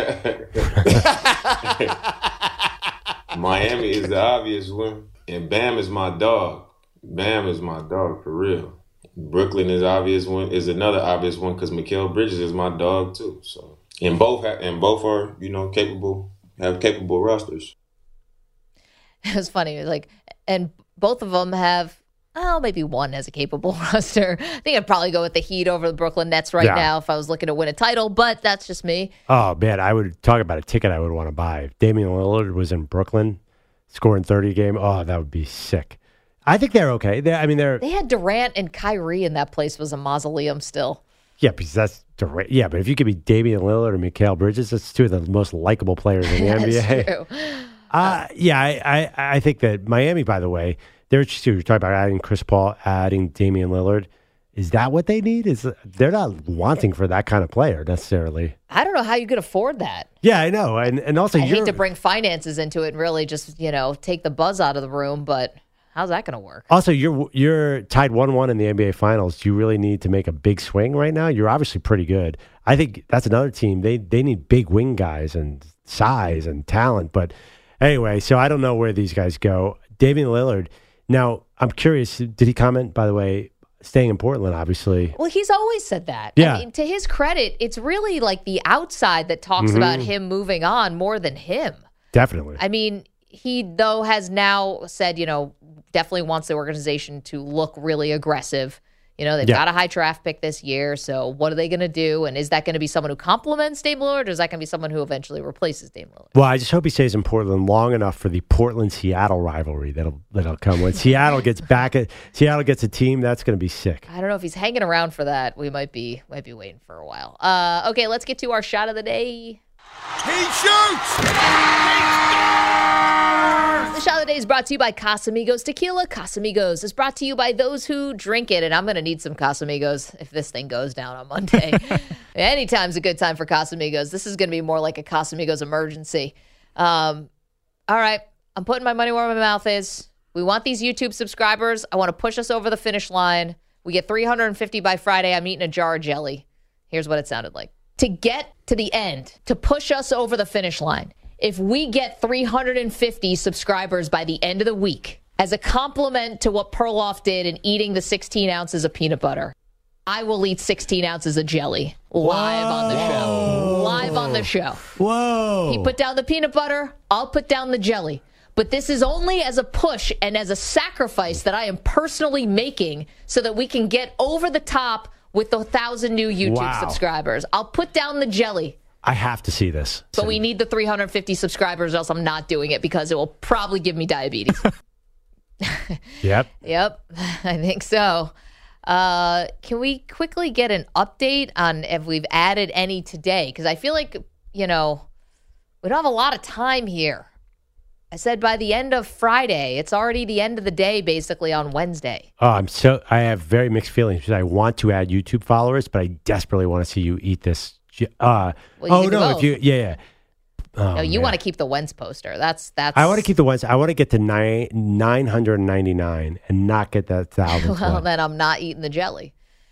Miami is the obvious one. And Bam is my dog. Bam is my dog, for real. Brooklyn is obvious one. Is another obvious one because Mikal Bridges is my dog too. So and both ha- and both are you know capable have capable rosters. It was funny, like, and both of them have. Oh, maybe one has a capable roster. I think I'd probably go with the Heat over the Brooklyn Nets right Yeah. now if I was looking to win a title, but that's just me. Oh man, I would talk about a ticket I would want to buy. If Damian Lillard was in Brooklyn, scoring thirty a game. Oh, that would be sick. I think they're okay. They, I mean, they're They had Durant and Kyrie, and that place was a mausoleum still. yeah, because that's direct. Yeah, but if you could be Damian Lillard or Mikal Bridges, that's two of the most likable players in the N B A. That's true. Uh, yeah, I, I, I think that Miami, by the way, they're just you're talking about adding Chris Paul, adding Damian Lillard. Is that what they need? Is they're not wanting for that kind of player necessarily. I don't know how you could afford that. Yeah, I know. And and also I you're, hate to bring finances into it and really just, you know, take the buzz out of the room, but how's that going to work? Also, you're you're tied one one in the N B A Finals. Do you really need to make a big swing right now? You're obviously pretty good. I think that's another team. They they need big wing guys and size and talent. But anyway, so I don't know where these guys go. Damian Lillard. Now, I'm curious. Did he comment, by the way, staying in Portland, obviously? Well, he's always said that. Yeah. I mean, to his credit, it's really like the outside that talks Mm-hmm. about him moving on more than him. Definitely. I mean, he, though, has now said, you know, definitely wants the organization to look really aggressive. You know, they've Yeah. got a high draft pick this year, so what are they going to do? And is that going to be someone who complements Dame Lillard, or is that going to be someone who eventually replaces Dame Lillard? Well, I just hope he stays in Portland long enough for the Portland-Seattle rivalry that'll that'll come when Seattle gets back. At, Seattle gets a team that's going to be sick. I don't know if he's hanging around for that. We might be might be waiting for a while. Uh, okay, let's get to our shot of the day. He shoots! The shot of the day is brought to you by Casamigos Tequila. Casamigos is brought to you by those who drink it, and I'm going to need some Casamigos if this thing goes down on Monday. Anytime's a good time for Casamigos. This is going to be more like a Casamigos emergency. Um, all right, I'm putting my money where my mouth is. We want these YouTube subscribers. I want to push us over the finish line. We get three hundred fifty by Friday. I'm eating a jar of jelly. Here's what it sounded like. To get to the end, to push us over the finish line, if we get three hundred fifty subscribers by the end of the week, as a compliment to what Perloff did in eating the sixteen ounces of peanut butter, I will eat sixteen ounces of jelly live on the show. Live on the show. Whoa. He put down the peanut butter, I'll put down the jelly. But this is only as a push and as a sacrifice that I am personally making so that we can get over the top with the thousand new YouTube Wow. subscribers. I'll put down the jelly. I have to see this. But we need the three hundred fifty subscribers, or else I'm not doing it because it will probably give me diabetes. Yep. Yep, I think so. Uh, can we quickly get an update on if we've added any today? Because I feel like, you know, we don't have a lot of time here. I said by the end of Friday. It's already the end of the day, basically, on Wednesday. Oh, I'm so I have very mixed feelings because I want to add YouTube followers, but I desperately want to see you eat this. Uh, Well, you oh can do no, both. if you yeah yeah. Oh, no, you man. want to keep the Wentz poster. That's that's. I want to keep the ones. I want to get to nine nine hundred ninety nine and not get that thousand. Well, then I'm not eating the jelly.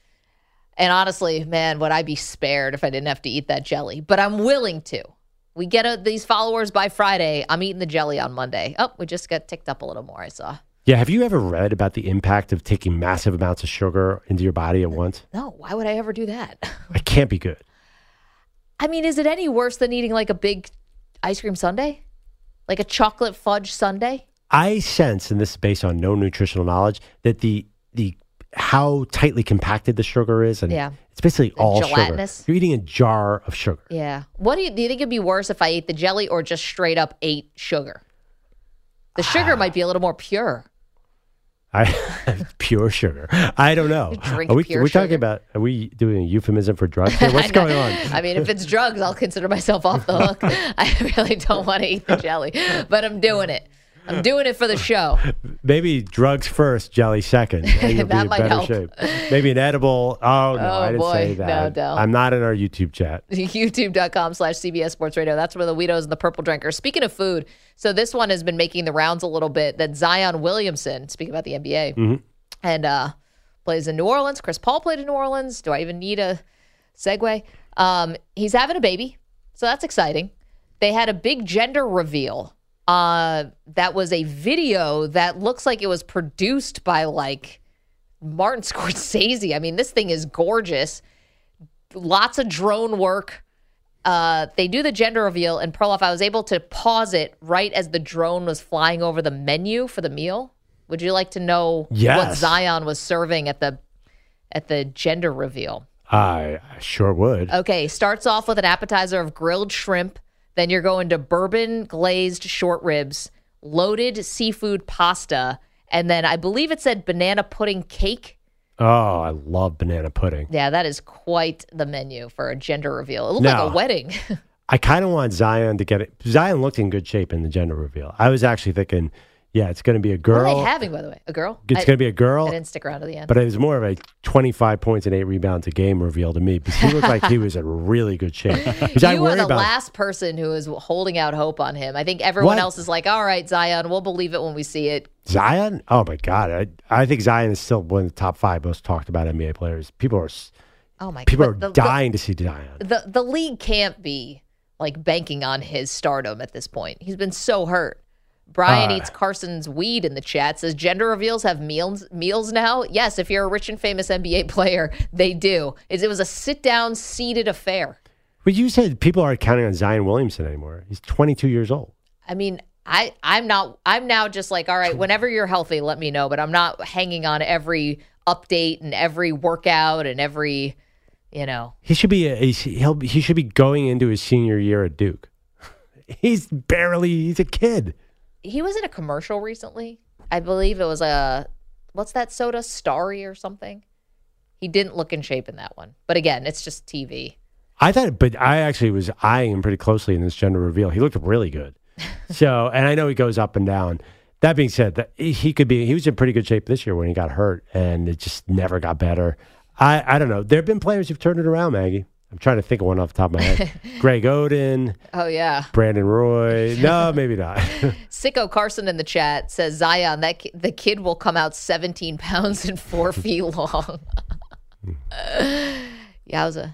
And honestly, man, would I be spared if I didn't have to eat that jelly? But I'm willing to. We get a, these followers by Friday. I'm eating the jelly on Monday. Oh, we just got ticked up a little more, I saw. Yeah, have you ever read about the impact of taking massive amounts of sugar into your body at once? No, why would I ever do that? It can't be good. I mean, is it any worse than eating like a big ice cream sundae? Like a chocolate fudge sundae? I sense, and this is based on no nutritional knowledge, that the the how tightly compacted the sugar is, and Yeah. it's basically all gelatinous. sugar. You're eating a jar of sugar. Yeah. What do you, do you think it'd be worse if I ate the jelly or just straight up ate sugar? The sugar might be a little more pure. I pure sugar. I don't know. Drink are we, pure we're talking sugar. about? Are we doing a euphemism for drugs here? What's going on? I mean, if it's drugs, I'll consider myself off the hook. I really don't want to eat the jelly, but I'm doing it. I'm doing it for the show. Maybe drugs first, jelly second. And you'll That be in might better help. shape. Maybe an edible. Oh, no, Oh, I didn't boy. say that. No, don't. I'm not in our YouTube chat. YouTube.com slash CBS Sports Radio. That's where the Weedos and the Purple Drinkers. Speaking of food, so this one has been making the rounds a little bit, that Zion Williamson, speaking about the N B A, Mm-hmm. and uh, plays in New Orleans. Chris Paul played in New Orleans. Do I even need a segue? Um, he's having a baby, so that's exciting. They had a big gender reveal. Uh, that was a video that looks like it was produced by like Martin Scorsese. I mean, this thing is gorgeous. Lots of drone work. Uh, they do the gender reveal, and Perloff, I was able to pause it right as the drone was flying over the menu for the meal. Would you like to know what Yes. Zion was serving at the at the gender reveal? I sure would. Okay, starts off with an appetizer of grilled shrimp. Then you're going to bourbon glazed short ribs, loaded seafood pasta, and then I believe it said banana pudding cake. Oh, I love banana pudding. Yeah, that is quite the menu for a gender reveal. It looked Now- like a wedding. I kind of want Zion to get it. Zion looked in good shape in the gender reveal. I was actually thinking, Yeah, it's going to be a What girl. are they having, by the way? A girl? It's I- going to be a girl. I didn't stick around to the end. But it was more of a twenty-five points and eight rebounds a game reveal to me because he looked like he was in really good shape. Which I you worry are the about. last person who is holding out hope on him. I think everyone What? else is like, all right, Zion, we'll believe it when we see it. Zion? Oh, my God. I, I think Zion is still one of the top five most talked about N B A players. People are s- Oh, my people God. are The- the- dying to see Zion. The, the league can't be like banking on his stardom at this point. He's been so hurt. Brian Uh, eats Carson's weed in the chat. Says gender reveals have meals meals now. Yes, if you're a rich and famous N B A player, they do. It, it was a sit down, seated affair. But you said people aren't counting on Zion Williamson anymore. He's twenty-two years old. I mean, I I'm not. I'm now just like, all right, whenever you're healthy, let me know. But I'm not hanging on every update and every workout and every, you know. He should be a, he's, he'll he should be going into his senior year at Duke. He's barely he's a kid. He was in a commercial recently. I believe it was a, what's that soda? Starry or something? He didn't look in shape in that one. But again, it's just T V. I thought, but I actually was eyeing him pretty closely in this gender reveal. He looked really good. So, and I know he goes up and down. That being said, that he could be, he was in pretty good shape this year when he got hurt, and it just never got better. I, I don't know. There have been players who've turned it around, Maggie. I'm trying to think of one off the top of my head. Greg Oden. Oh, yeah. Brandon Roy. No, maybe not. Sicko Carson in the chat says, Zion, that ki- the kid will come out seventeen pounds and four feet long. Yowza.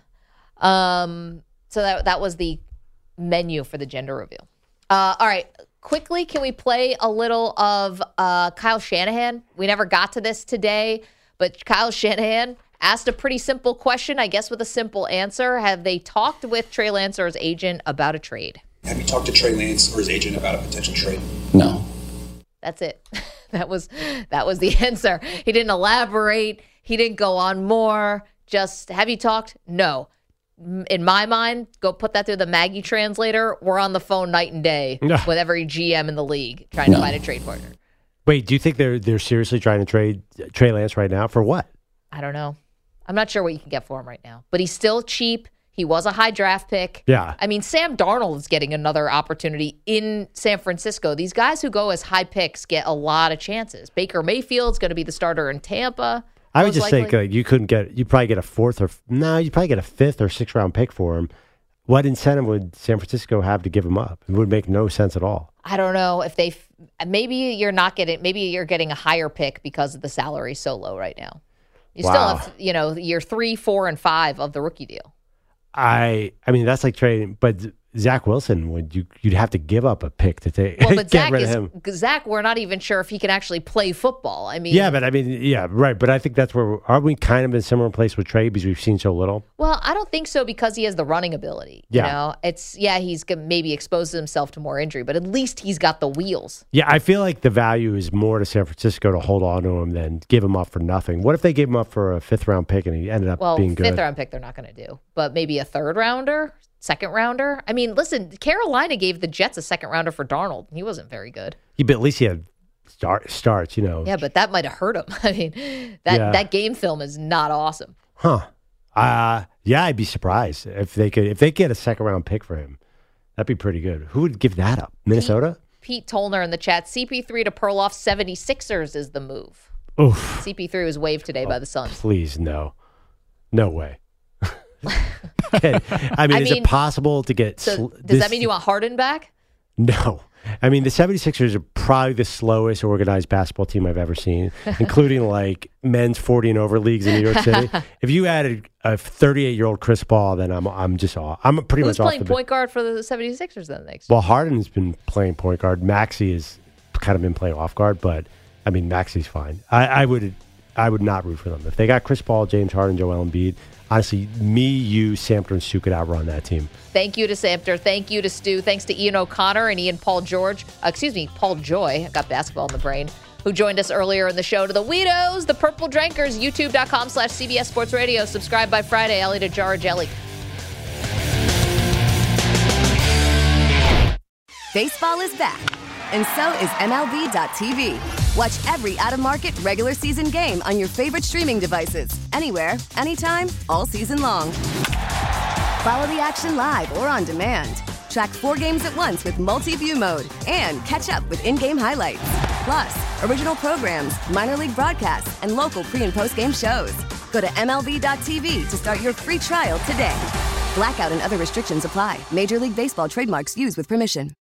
Um, so that that was the menu for the gender reveal. Uh, all right. Quickly, can we play a little of uh, Kyle Shanahan? We never got to this today, but Kyle Shanahan asked a pretty simple question, I guess with a simple answer. Have they talked with Trey Lance or his agent about a trade? Have you talked to Trey Lance or his agent about a potential trade? No. That's it. That was that was the answer. He didn't elaborate. He didn't go on more. Just, have you talked? No. In my mind, go put that through the Maggie translator. We're on the phone night and day No. with every G M in the league trying No. to find a trade partner. Wait, do you think they're they're seriously trying to trade Trey Lance right now? For what? I don't know. I'm not sure what you can get for him right now, but he's still cheap. He was a high draft pick. Yeah. I mean, Sam Darnold is getting another opportunity in San Francisco. These guys who go as high picks get a lot of chances. Baker Mayfield's going to be the starter in Tampa. I would most just likely. think uh, you couldn't get, you'd probably get a fourth or, no, you'd probably get a fifth or sixth round pick for him. What incentive would San Francisco have to give him up? It would make no sense at all. I don't know if they, maybe you're not getting, maybe you're getting a higher pick because the salary is so low right now. You Wow. still have, you know, year three, four, and five of the rookie deal. I, I mean, that's like trading, but Zach Wilson, would you, you'd have to give up a pick to take, Well, but get Zach rid is, of him. Zach, we're not even sure if he can actually play football. I mean, Yeah, but I mean, yeah, right. But I think that's where, aren't we kind of in a similar place with Trey because we've seen so little? well, I don't think so because he has the running ability. You Yeah. know, it's, yeah, he's g- maybe exposed himself to more injury, but at least he's got the wheels. Yeah, I feel like the value is more to San Francisco to hold on to him than give him up for nothing. What if they gave him up for a fifth round pick and he ended up Well, being good? fifth round pick, they're not going to do, but maybe a third rounder, second rounder. I mean, listen, Carolina gave the Jets a second rounder for Darnold. He wasn't very good. Yeah, but at least he had start, starts, you know. Yeah, but that might have hurt him. I mean, that, Yeah. that game film is not awesome. Huh. Uh, yeah, I'd be surprised if they could if they get a second round pick for him. That'd be pretty good. Who would give that up? Minnesota? Pete Tollner in the chat, C P three to Perloff seventy-sixers is the move. Oof. C P three was waived today by the Suns. Please, no. No way. Okay. I mean, I is mean, it possible to get... So sl- does this- that mean you want Harden back? No. I mean, the seventy-sixers are probably the slowest organized basketball team I've ever seen, including like men's forty and over leagues in New York City. If you added a thirty-eight-year-old Chris Paul, then I'm I'm just off. I'm pretty Who's much off playing the point guard for the seventy-sixers then next? Well, Harden's been playing point guard. Maxey has kind of been playing off guard, but I mean, Maxey's fine. I, I would I would not root for them. If they got Chris Paul, James Harden, Joel Embiid, honestly, me, you, Samter, and Stu could outrun that team. Thank you to Samter. Thank you to Stu. Thanks to Ian O'Connor and Ian Paul George. Uh, excuse me, Paul Joy. I got basketball in the brain. Who joined us earlier in the show. To the Weedos, the Purple Drankers, youtube.com slash CBS Sports Radio. Subscribe by Friday. Ellie to Jar Jelly. Baseball is back, and so is M L B dot T V. Watch every out-of-market regular season game on your favorite streaming devices, anywhere, anytime, all season long. Follow the action live or on demand. Track four games at once with multi-view mode and catch up with in-game highlights. Plus, original programs, minor league broadcasts, and local pre- and post-game shows. Go to M L B dot T V to start your free trial today. Blackout and other restrictions apply. Major League Baseball trademarks used with permission.